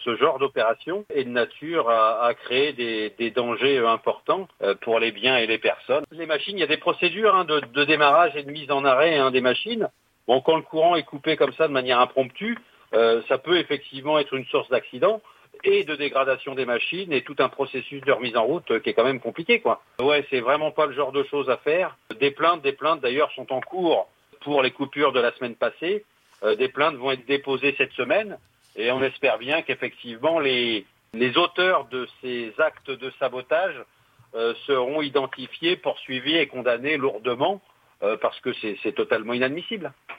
Ce genre d'opération est de nature à créer des dangers importants pour les biens et les personnes. Les machines, il y a des procédures de démarrage et de mise en arrêt des machines. Bon, quand le courant est coupé comme ça de manière impromptue, ça peut effectivement être une source d'accident et de dégradation des machines et tout un processus de remise en route qui est quand même compliqué, quoi. Ouais, c'est vraiment pas le genre de choses à faire. Des plaintes d'ailleurs sont en cours pour les coupures de la semaine passée. Des plaintes vont être déposées cette semaine et on espère bien qu'effectivement les auteurs de ces actes de sabotage seront identifiés, poursuivis et condamnés lourdement parce que c'est totalement inadmissible.